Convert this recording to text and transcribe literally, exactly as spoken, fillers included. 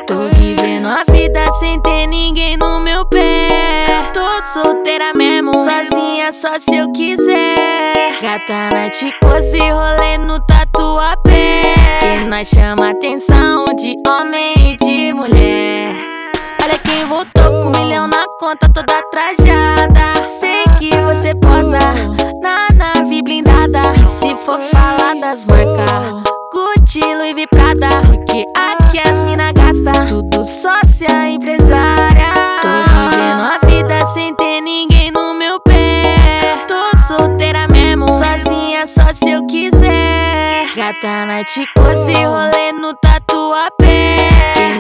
Tô vivendo a vida sem ter ninguém no meu pé. Tô solteira mesmo, sozinha só se eu quiser. Gata night cozy, rolê no Tatuapé. Que nós chama atenção de homem e de mulher. Olha quem voltou com um milhão na conta, toda trajada. Sei que você posa na nave blindada. E se for falar das marcas, Gucci, Louis V, Prada, porque aqui as mina gasta tudo sócia empresária. Tô vivendo a vida sem ter ninguém no meu pé. Tô solteira mesmo, sozinha só se eu quiser. Gata night cozy, rolê no Tatuapé.